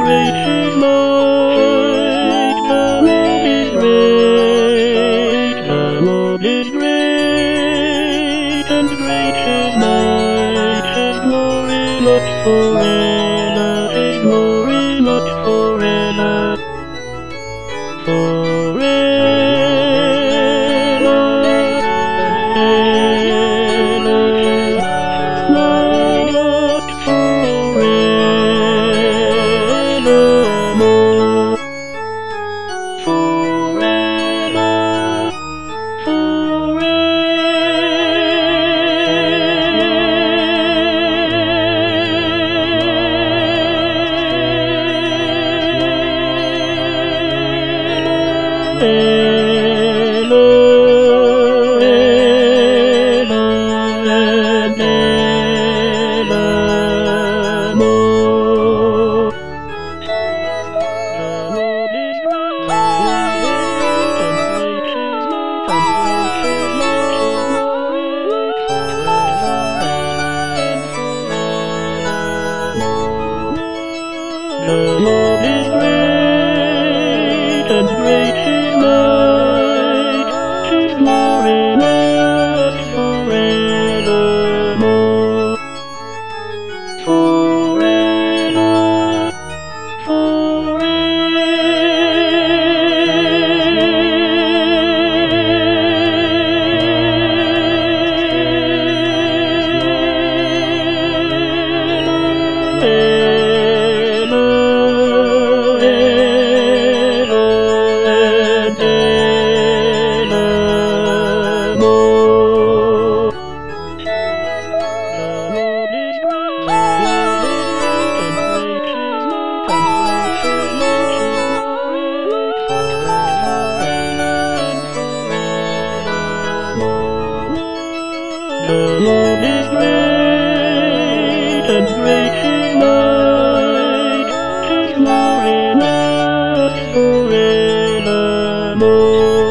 great is might, the Lord is great, the Lord is great, and great is might, His glory not forever, His glory not forever, The Lord is great, and great is might, His glory lasts forevermore. Forever, The Lord is great, and great is might, His glory lasts forevermore.